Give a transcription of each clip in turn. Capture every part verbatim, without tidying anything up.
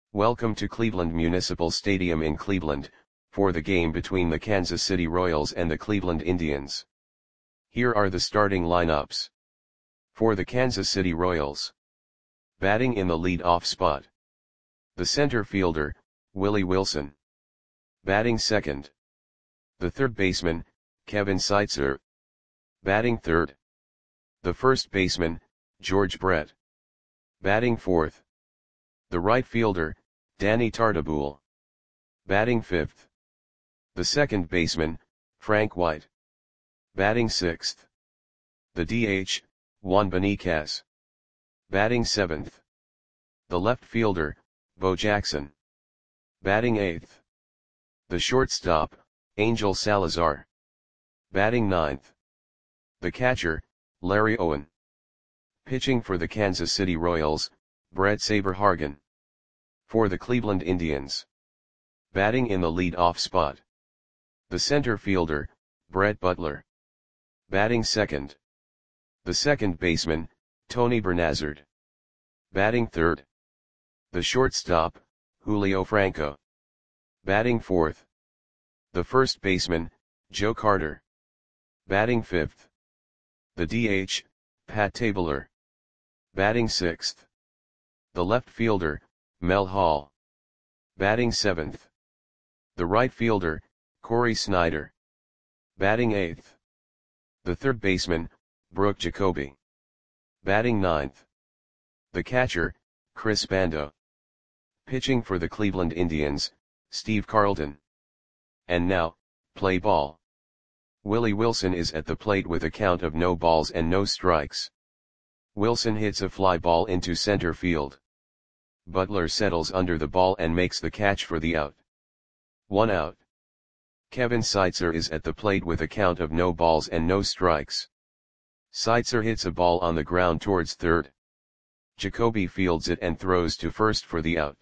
Welcome to Cleveland Municipal Stadium in Cleveland, for the game between the Kansas City Royals and the Cleveland Indians. Here are the starting lineups. For the Kansas City Royals. Batting in the lead-off spot. The center fielder, Willie Wilson. Batting second. The third baseman, Kevin Seitzer. Batting third. The first baseman, George Brett. Batting fourth. The right fielder, Danny Tartabull. Batting fifth. The second baseman, Frank White. Batting sixth. The D H, Juan Beniquez. Batting seventh. The left fielder, Bo Jackson. Batting eighth. The shortstop, Angel Salazar. Batting ninth. The catcher, Larry Owen. Pitching for the Kansas City Royals, Brett Saberhagen. For the Cleveland Indians. Batting in the lead-off spot. The center fielder, Brett Butler. Batting second. The second baseman, Tony Bernazard. Batting third. The shortstop, Julio Franco. Batting fourth. The first baseman, Joe Carter. Batting fifth. The D H, Pat Tabler. Batting sixth. The left fielder, Mel Hall. Batting seventh. The right fielder, Corey Snyder. Batting eighth. The third baseman, Brooke Jacoby. Batting ninth. The catcher, Chris Bando. Pitching for the Cleveland Indians, Steve Carlton. And now, play ball. Willie Wilson is at the plate with a count of no balls and no strikes. Wilson hits a fly ball into center field. Butler settles under the ball and makes the catch for the out. One out. Kevin Seitzer is at the plate with a count of no balls and no strikes. Seitzer hits a ball on the ground towards third. Jacoby fields it and throws to first for the out.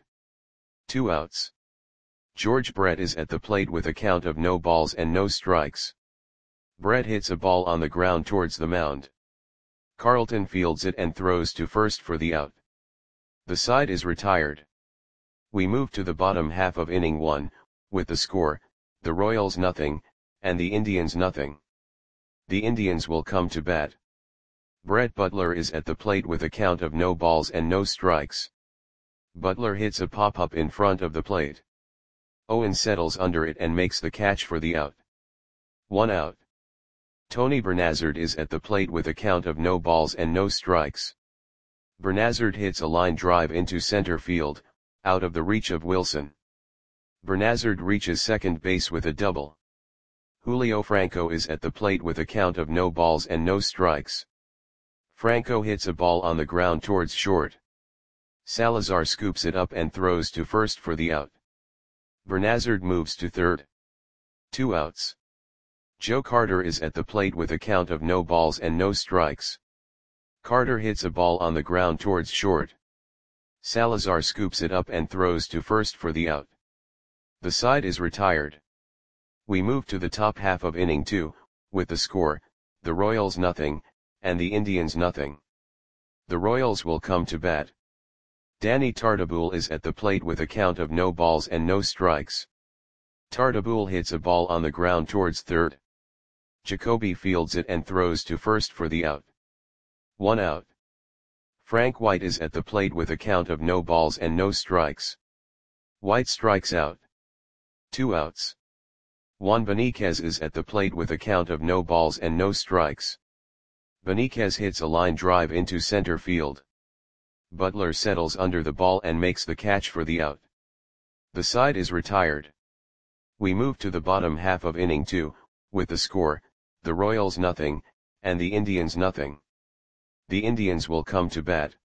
Two outs. George Brett is at the plate with a count of no balls and no strikes. Brett hits a ball on the ground towards the mound. Carlton fields it and throws to first for the out. The side is retired. We move to the bottom half of inning one, with the score, the Royals nothing, and the Indians nothing. The Indians will come to bat. Brett Butler is at the plate with a count of no balls and no strikes. Butler hits a pop-up in front of the plate. Owen settles under it and makes the catch for the out. One out. Tony Bernazard is at the plate with a count of no balls and no strikes. Bernazard hits a line drive into center field, out of the reach of Wilson. Bernazard reaches second base with a double. Julio Franco is at the plate with a count of no balls and no strikes. Franco hits a ball on the ground towards short. Salazar scoops it up and throws to first for the out. Bernazard moves to third. Two outs. Joe Carter is at the plate with a count of no balls and no strikes. Carter hits a ball on the ground towards short. Salazar scoops it up and throws to first for the out. The side is retired. We move to the top half of inning two, with the score, the Royals nothing, and the Indians nothing. The Royals will come to bat. Danny Tartabull is at the plate with a count of no balls and no strikes. Tartabull hits a ball on the ground towards third. Jacoby fields it and throws to first for the out. One out. Frank White is at the plate with a count of no balls and no strikes. White strikes out. Two outs. Juan Beniquez is at the plate with a count of no balls and no strikes. Beniquez hits a line drive into center field. Butler settles under the ball and makes the catch for the out. The side is retired. We move to the bottom half of inning two, with the score, the Royals nothing, and the Indians nothing. The Indians will come to bat.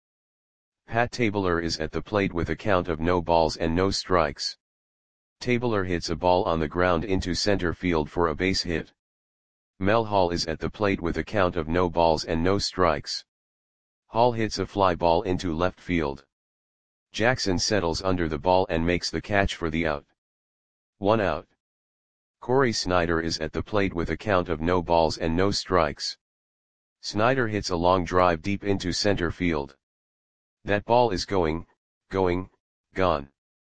Pat Tabler is at the plate with a count of no balls and no strikes. Tabler hits a ball on the ground into center field for a base hit. Mel Hall is at the plate with a count of no balls and no strikes. Hall hits a fly ball into left field. Jackson settles under the ball and makes the catch for the out. One out. Corey Snyder is at the plate with a count of no balls and no strikes. Snyder hits a long drive deep into center field. That ball is going, going, gone.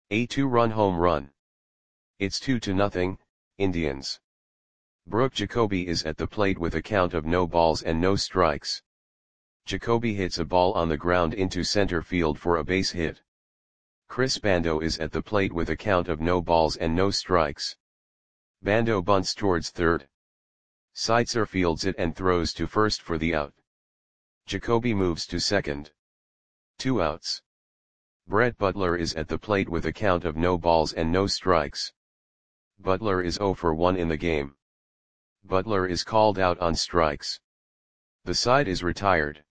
A two-run home run. It's two to nothing, Indians. Brooke Jacoby is at the plate with a count of no balls and no strikes. Jacoby hits a ball on the ground into center field for a base hit. Chris Bando is at the plate with a count of no balls and no strikes. Bando bunts towards third. Seitzer fields it and throws to first for the out. Jacoby moves to second. Two outs. Brett Butler is at the plate with a count of no balls and no strikes. Butler is zero for one in the game. Butler is called out on strikes. The side is retired.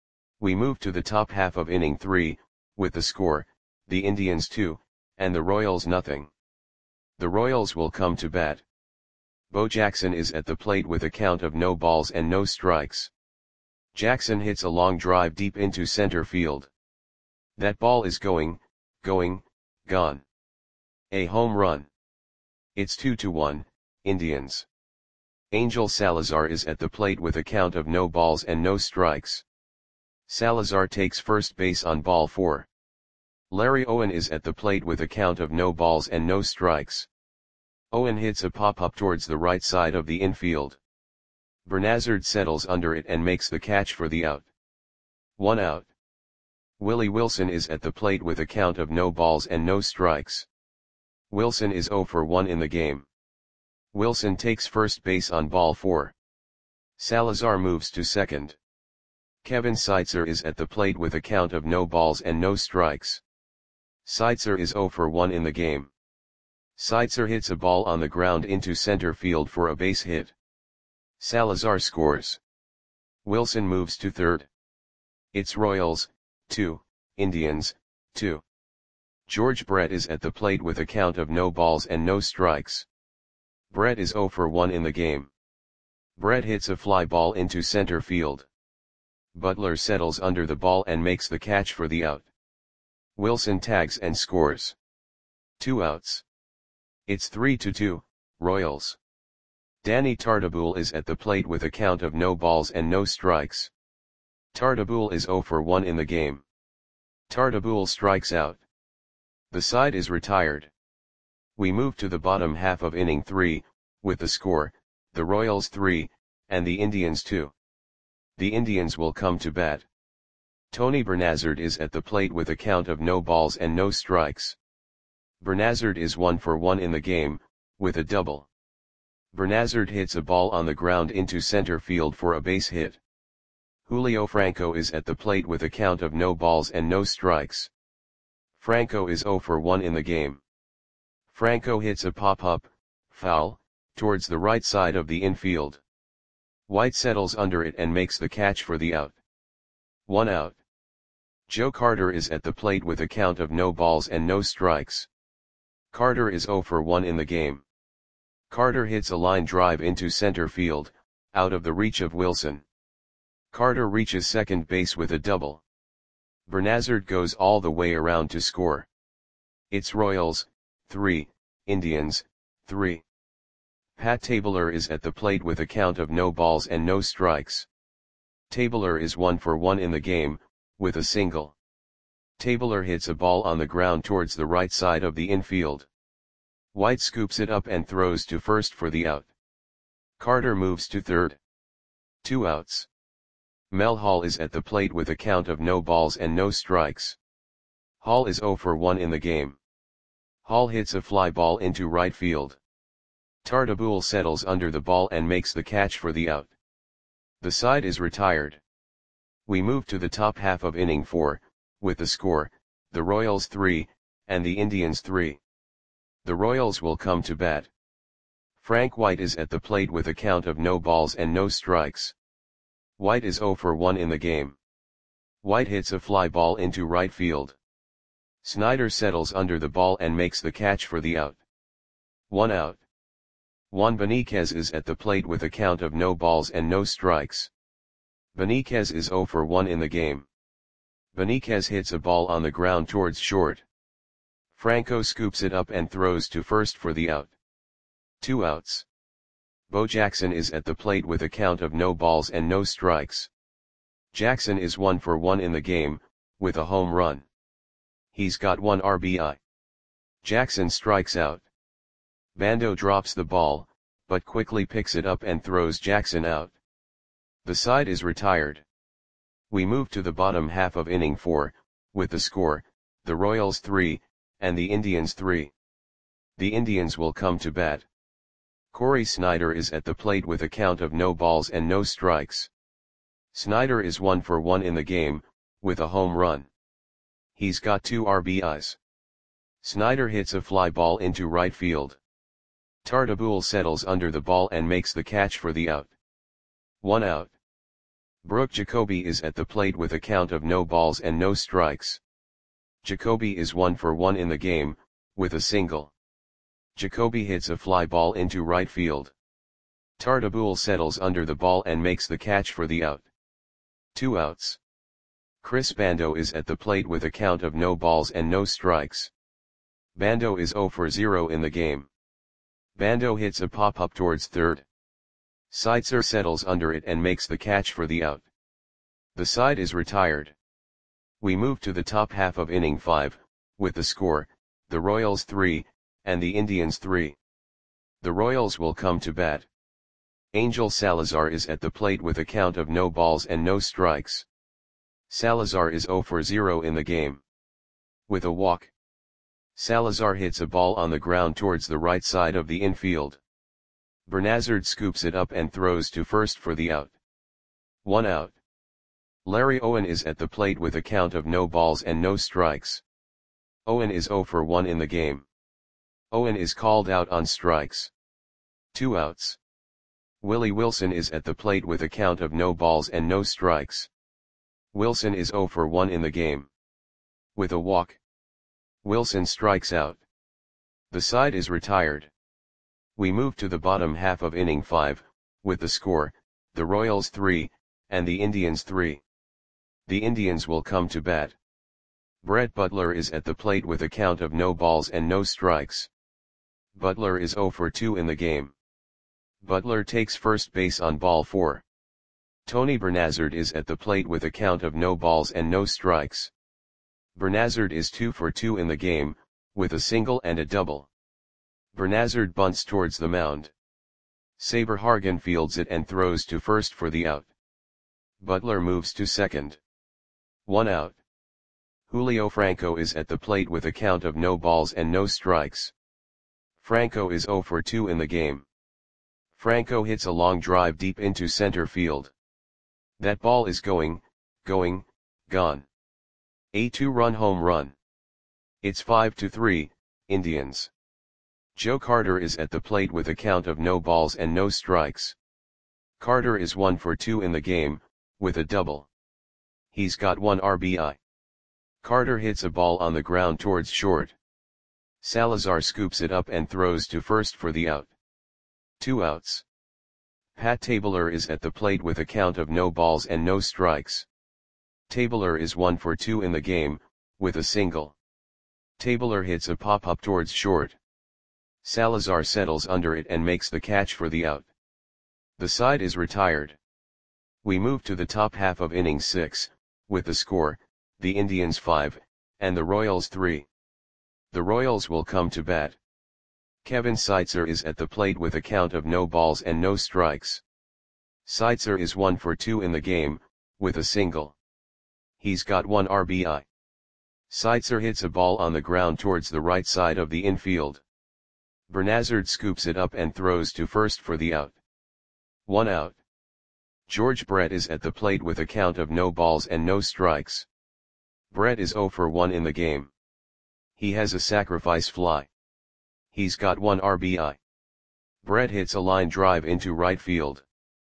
We move to the top half of inning three, with the score, the Indians two, and the Royals nothing. The Royals will come to bat. Bo Jackson is at the plate with a count of no balls and no strikes. Jackson hits a long drive deep into center field. That ball is going, going, gone. A home run. It's two to one, Indians. Angel Salazar is at the plate with a count of no balls and no strikes. Salazar takes first base on ball four. Larry Owen is at the plate with a count of no balls and no strikes. Owen hits a pop-up towards the right side of the infield. Bernazard settles under it and makes the catch for the out. One out. Willie Wilson is at the plate with a count of no balls and no strikes. Wilson is zero for one in the game. Wilson takes first base on ball four. Salazar moves to second. Kevin Seitzer is at the plate with a count of no balls and no strikes. Seitzer is zero for one in the game. Seitzer hits a ball on the ground into center field for a base hit. Salazar scores. Wilson moves to third. It's Royals, two, Indians, two. George Brett is at the plate with a count of no balls and no strikes. Brett is zero for one in the game. Brett hits a fly ball into center field. Butler settles under the ball and makes the catch for the out. Wilson tags and scores. Two outs. It's three to two, Royals. Danny Tartabull is at the plate with a count of no balls and no strikes. Tartabull is zero for one in the game. Tartabull strikes out. The side is retired. We move to the bottom half of inning three, with the score, the Royals three, and the Indians two. The Indians will come to bat. Tony Bernazard is at the plate with a count of no balls and no strikes. Bernazard is one for one in the game, with a double. Bernazard hits a ball on the ground into center field for a base hit. Julio Franco is at the plate with a count of no balls and no strikes. Franco is zero for one in the game. Franco hits a pop-up, foul, towards the right side of the infield. White settles under it and makes the catch for the out. One out. Joe Carter is at the plate with a count of no balls and no strikes. Carter is zero for one in the game. Carter hits a line drive into center field, out of the reach of Wilson. Carter reaches second base with a double. Bernazard goes all the way around to score. It's Royals, three, Indians, three. Pat Tabler is at the plate with a count of no balls and no strikes. Tabler is one for one in the game, with a single. Tabler hits a ball on the ground towards the right side of the infield. White scoops it up and throws to first for the out. Carter moves to third. Two outs. Mel Hall is at the plate with a count of no balls and no strikes. Hall is zero for one in the game. Hall hits a fly ball into right field. Tartabull settles under the ball and makes the catch for the out. The side is retired. We move to the top half of inning four, with the score, the Royals three, and the Indians three. The Royals will come to bat. Frank White is at the plate with a count of no balls and no strikes. White is zero for one in the game. White hits a fly ball into right field. Snyder settles under the ball and makes the catch for the out. One out. Juan Beniquez is at the plate with a count of no balls and no strikes. Beniquez is zero for one in the game. Beniquez hits a ball on the ground towards short. Franco scoops it up and throws to first for the out. Two outs. Bo Jackson is at the plate with a count of no balls and no strikes. Jackson is one for one in the game, with a home run. He's got one R B I. Jackson strikes out. Bando drops the ball, but quickly picks it up and throws Jackson out. The side is retired. We move to the bottom half of inning four, with the score, the Royals three, and the Indians three. The Indians will come to bat. Corey Snyder is at the plate with a count of no balls and no strikes. Snyder is one for one in the game, with a home run. He's got two R B Is. Snyder hits a fly ball into right field. Tartabull settles under the ball and makes the catch for the out. One out. Brooke Jacoby is at the plate with a count of no balls and no strikes. Jacoby is one for one in the game, with a single. Jacoby hits a fly ball into right field. Tartabull settles under the ball and makes the catch for the out. Two outs. Chris Bando is at the plate with a count of no balls and no strikes. Bando is zero for zero in the game. Bando hits a pop-up towards third. Seitzer settles under it and makes the catch for the out. The side is retired. We move to the top half of inning five, with the score, the Royals three, and the Indians three. The Royals will come to bat. Angel Salazar is at the plate with a count of no balls and no strikes. Salazar is zero for zero in the game. With a walk. Salazar hits a ball on the ground towards the right side of the infield. Bernazard scoops it up and throws to first for the out. One out. Larry Owen is at the plate with a count of no balls and no strikes. Owen is zero for one in the game. Owen is called out on strikes. Two outs. Willie Wilson is at the plate with a count of no balls and no strikes. Wilson is zero for one in the game. With a walk. Wilson strikes out. The side is retired. We move to the bottom half of inning five, with the score, the Royals three, and the Indians three. The Indians will come to bat. Brett Butler is at the plate with a count of no balls and no strikes. Butler is zero for two in the game. Butler takes first base on ball four. Tony Bernazard is at the plate with a count of no balls and no strikes. Bernazard is two for two in the game, with a single and a double. Bernazard bunts towards the mound. Saber Hargan fields it and throws to first for the out. Butler moves to second. One out. Julio Franco is at the plate with a count of no balls and no strikes. Franco is zero for two in the game. Franco hits a long drive deep into center field. That ball is going, going, gone. A two-run home run. It's five to three, Indians. Joe Carter is at the plate with a count of no balls and no strikes. Carter is one for two in the game, with a double. He's got one R B I. Carter hits a ball on the ground towards short. Salazar scoops it up and throws to first for the out. Two outs. Pat Tabler is at the plate with a count of no balls and no strikes. Tabler is one for two in the game, with a single. Tabler hits a pop-up towards short. Salazar settles under it and makes the catch for the out. The side is retired. We move to the top half of inning six, with the score, the Indians five, and the Royals three. The Royals will come to bat. Kevin Seitzer is at the plate with a count of no balls and no strikes. Seitzer is one for two in the game, with a single. He's got one R B I. Seitzer hits a ball on the ground towards the right side of the infield. Bernazard scoops it up and throws to first for the out. One out. George Brett is at the plate with a count of no balls and no strikes. Brett is zero for one in the game. He has a sacrifice fly. He's got one R B I. Brett hits a line drive into right field.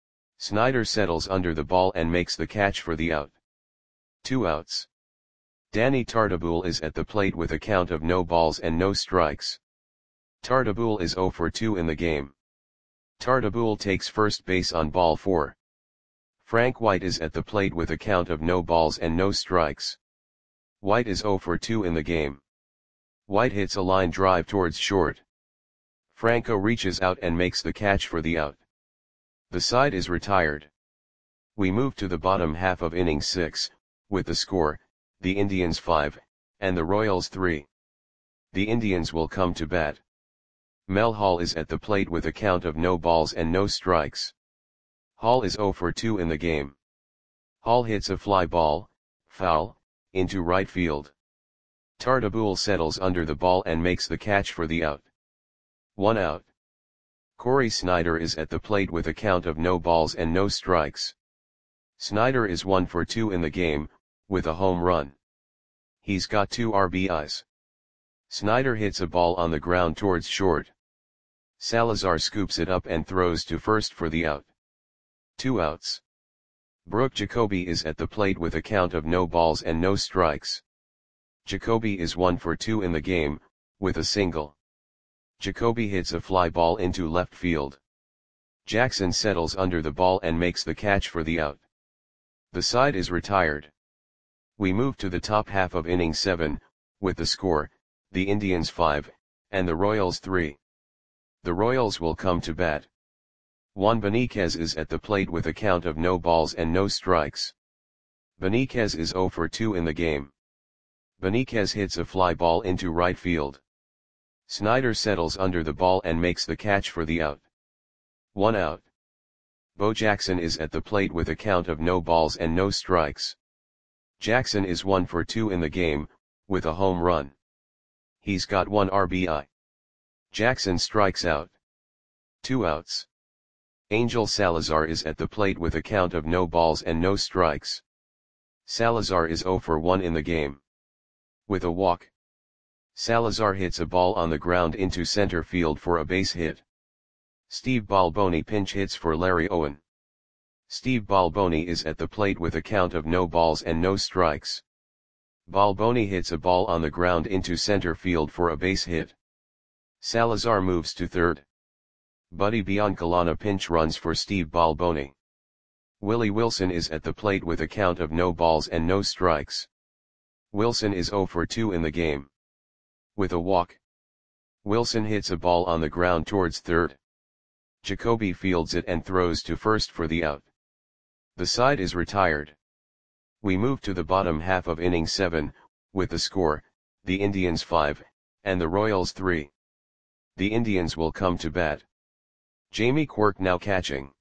Snyder settles under the ball and makes the catch for the out. Two outs. Danny Tartabull is at the plate with a count of no balls and no strikes. Tartabull is zero for two in the game. Tartabull takes first base on ball four. Frank White is at the plate with a count of no balls and no strikes. White is zero for two in the game. White hits a line drive towards short. Franco reaches out and makes the catch for the out. The side is retired. We move to the bottom half of inning six, with the score, the Indians five, and the Royals three. The Indians will come to bat. Mel Hall is at the plate with a count of no balls and no strikes. Hall is zero for two in the game. Hall hits a fly ball, foul, into right field. Tartabull settles under the ball and makes the catch for the out. One out. Corey Snyder is at the plate with a count of no balls and no strikes. Snyder is one for two in the game, with a home run. He's got two R B Is. Snyder hits a ball on the ground towards short. Salazar scoops it up and throws to first for the out. Two outs. Brooke Jacoby is at the plate with a count of no balls and no strikes. Jacoby is one for two in the game, with a single. Jacoby hits a fly ball into left field. Jackson settles under the ball and makes the catch for the out. The side is retired. We move to the top half of inning seven, with the score, the Indians five, and the Royals three. The Royals will come to bat. Juan Benitez is at the plate with a count of no balls and no strikes. Benitez is zero for two in the game. Benitez hits a fly ball into right field. Snyder settles under the ball and makes the catch for the out. One out. Bo Jackson is at the plate with a count of no balls and no strikes. Jackson is one for two in the game, with a home run. He's got one R B I. Jackson strikes out. Two outs. Angel Salazar is at the plate with a count of no balls and no strikes. Salazar is zero for one in the game. With a walk. Salazar hits a ball on the ground into center field for a base hit. Steve Balboni pinch hits for Larry Owen. Steve Balboni is at the plate with a count of no balls and no strikes. Balboni hits a ball on the ground into center field for a base hit. Salazar moves to third. Buddy Biancalana pinch runs for Steve Balboni. Willie Wilson is at the plate with a count of no balls and no strikes. Wilson is zero for two in the game. With a walk. Wilson hits a ball on the ground towards third. Jacoby fields it and throws to first for the out. The side is retired. We move to the bottom half of inning seven, with the score, the Indians five, and the Royals three. The Indians will come to bat. Jamie Quirk now catching.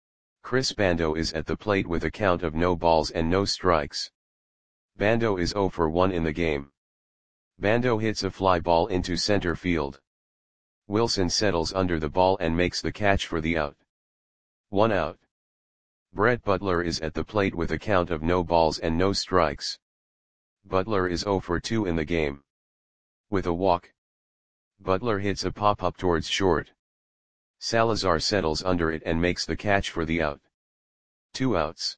Chris Bando is at the plate with a count of no balls and no strikes. Bando is zero for one in the game. Bando hits a fly ball into center field. Wilson settles under the ball and makes the catch for the out. One out. Brett Butler is at the plate with a count of no balls and no strikes. Butler is zero for two in the game. With a walk. Butler hits a pop-up towards short. Salazar settles under it and makes the catch for the out. Two outs.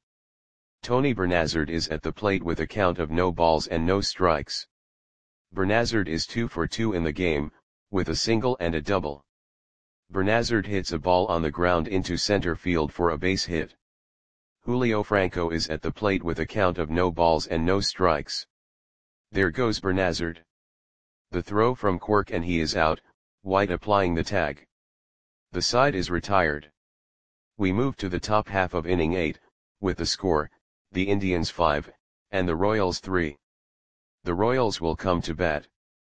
Tony Bernazard is at the plate with a count of no balls and no strikes. Bernazard is two for two in the game, with a single and a double. Bernazard hits a ball on the ground into center field for a base hit. Julio Franco is at the plate with a count of no balls and no strikes. There goes Bernazard. The throw from Quirk and he is out, White applying the tag. The side is retired. We move to the top half of inning eight, with the score, the Indians five, and the Royals three. The Royals will come to bat.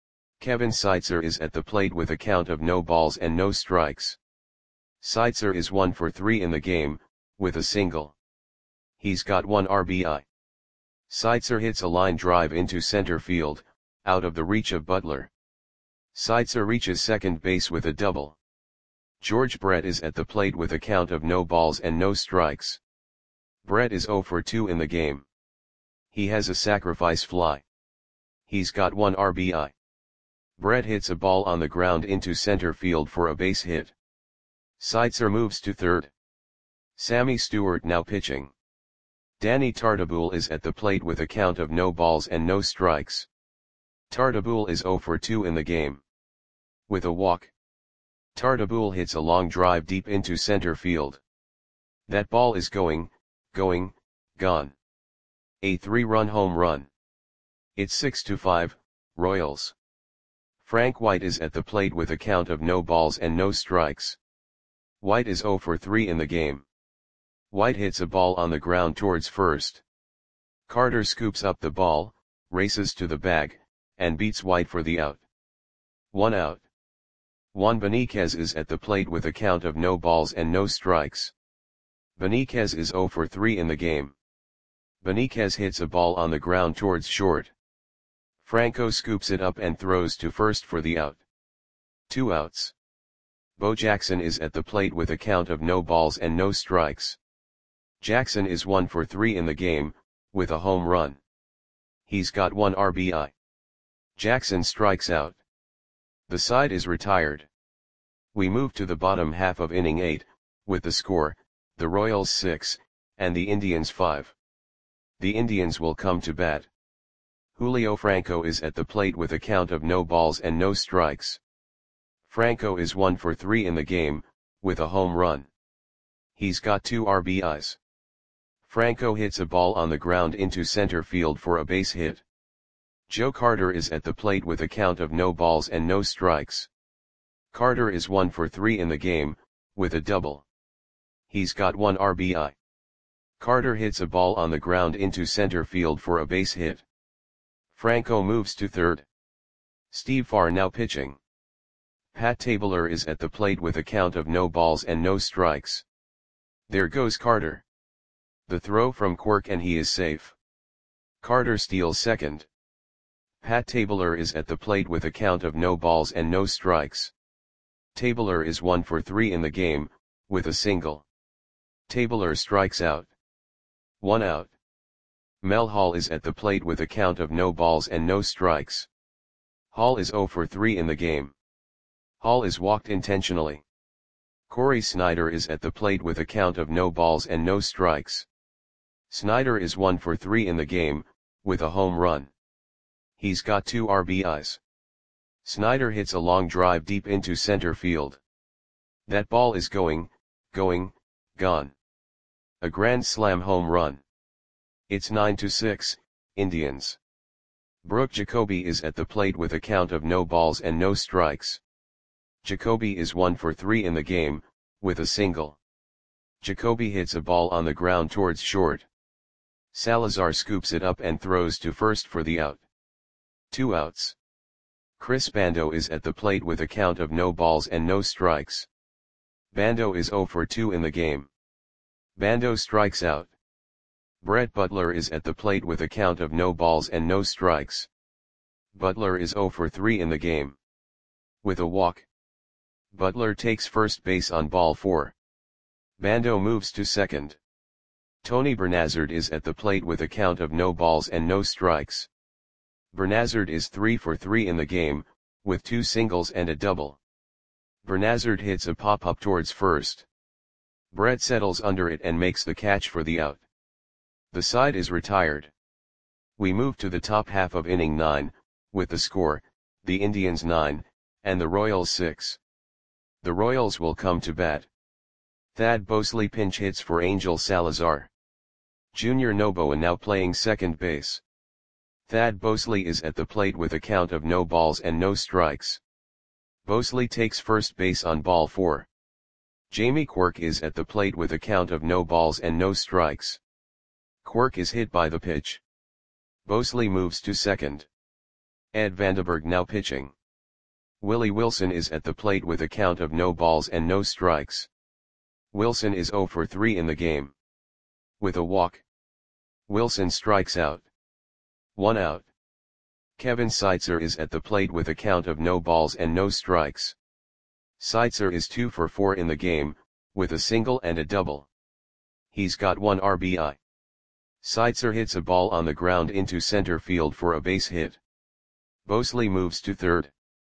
Kevin Seitzer is at the plate with a count of no balls and no strikes. Seitzer is one for three in the game, with a single. He's got one R B I. Seitzer hits a line drive into center field, out of the reach of Butler. Seitzer reaches second base with a double. George Brett is at the plate with a count of no balls and no strikes. Brett is zero for two in the game. He has a sacrifice fly. He's got one R B I. Brett hits a ball on the ground into center field for a base hit. Seitzer moves to third. Sammy Stewart now pitching. Danny Tartabull is at the plate with a count of no balls and no strikes. Tartabull is zero for two in the game. With a walk. Tartabull hits a long drive deep into center field. That ball is going, going, gone. A three-run home run. It's six to five, Royals. Frank White is at the plate with a count of no balls and no strikes. White is zero for three in the game. White hits a ball on the ground towards first. Carter scoops up the ball, races to the bag, and beats White for the out. One out. Juan Benitez is at the plate with a count of no balls and no strikes. Benitez is zero for three in the game. Benitez hits a ball on the ground towards short. Franco scoops it up and throws to first for the out. Two outs. Bo Jackson is at the plate with a count of no balls and no strikes. Jackson is one for three in the game, with a home run. He's got one R B I. Jackson strikes out. The side is retired. We move to the bottom half of inning eight, with the score, the Royals six, and the Indians five. The Indians will come to bat. Julio Franco is at the plate with a count of no balls and no strikes. Franco is one for three in the game, with a home run. He's got two R B Is. Franco hits a ball on the ground into center field for a base hit. Joe Carter is at the plate with a count of no balls and no strikes. Carter is one for three in the game, with a double. He's got one R B I. Carter hits a ball on the ground into center field for a base hit. Franco moves to third. Steve Farr now pitching. Pat Tabler is at the plate with a count of no balls and no strikes. There goes Carter. The throw from Quirk and he is safe. Carter steals second. Pat Tabler is at the plate with a count of no balls and no strikes. Tabler is one for three in the game, with a single. Tabler strikes out. One out. Mel Hall is at the plate with a count of no balls and no strikes. Hall is zero for three in the game. Hall is walked intentionally. Corey Snyder is at the plate with a count of no balls and no strikes. Snyder is one for three in the game, with a home run. He's got two R B Is. Snyder hits a long drive deep into center field. That ball is going, going, gone. A grand slam home run. It's nine to six, Indians. Brooke Jacoby is at the plate with a count of no balls and no strikes. Jacoby is one for three in the game, with a single. Jacoby hits a ball on the ground towards short. Salazar scoops it up and throws to first for the out. Two outs. Chris Bando is at the plate with a count of no balls and no strikes. Bando is zero for two in the game. Bando strikes out. Brett Butler is at the plate with a count of no balls and no strikes. Butler is zero for three in the game. With a walk. Butler takes first base on ball four. Bando moves to second. Tony Bernazard is at the plate with a count of no balls and no strikes. Bernazard is three for three in the game, with two singles and a double. Bernazard hits a pop-up towards first. Brett settles under it and makes the catch for the out. The side is retired. We move to the top half of inning nine, with the score, the Indians nine, and the Royals six. The Royals will come to bat. Thad Bosley pinch hits for Angel Salazar. Junior Noboa now playing second base. Thad Bosley is at the plate with a count of no balls and no strikes. Bosley takes first base on ball four. Jamie Quirk is at the plate with a count of no balls and no strikes. Quirk is hit by the pitch. Bosley moves to second. Ed Vandenberg now pitching. Willie Wilson is at the plate with a count of no balls and no strikes. Wilson is zero for three in the game. With a walk. Wilson strikes out. One out. Kevin Seitzer is at the plate with a count of no balls and no strikes. Seitzer is two for four in the game, with a single and a double. He's got one R B I. Seitzer hits a ball on the ground into center field for a base hit. Bosley moves to third.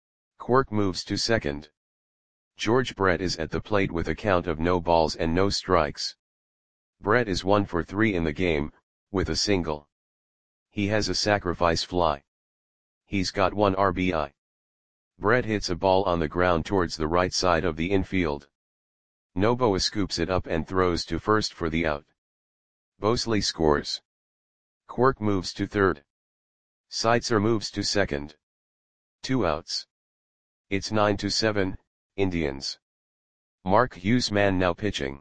Quirk moves to second. George Brett is at the plate with a count of no balls and no strikes. Brett is one for three in the game, with a single. He has a sacrifice fly. He's got one R B I. Brett hits a ball on the ground towards the right side of the infield. Noboa scoops it up and throws to first for the out. Bosley scores. Quirk moves to third. Seitzer moves to second. Two outs. It's nine to seven, Indians. Mark Huseman now pitching.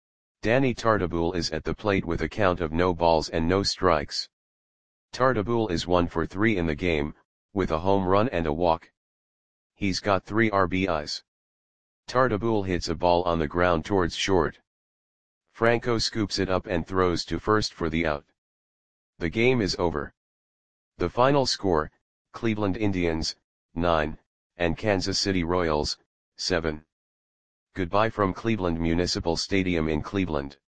Danny Tartabull is at the plate with a count of no balls and no strikes. Tartabull is one for three in the game, with a home run and a walk. he's got three R B Is. Tartabull hits a ball on the ground towards short. Franco scoops it up and throws to first for the out. The game is over. The final score, Cleveland Indians, nine, and Kansas City Royals, seven. Goodbye from Cleveland Municipal Stadium in Cleveland.